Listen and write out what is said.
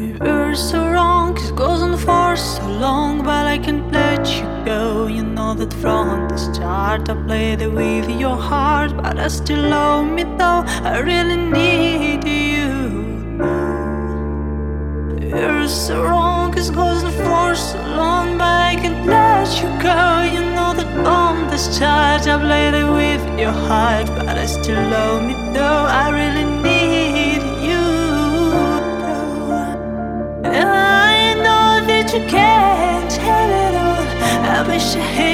We were so wrong, 'cause it goes on for so long, but I can't let you go. You know that from the start I played it with your heart, but I still love me though. I really need you. You're so wrong, 'cause it goes on for so long, but I can't let you go. You know that from the start I played it with your heart, but I still love me though. I really need you. And I know that you can't have it all. I wish I had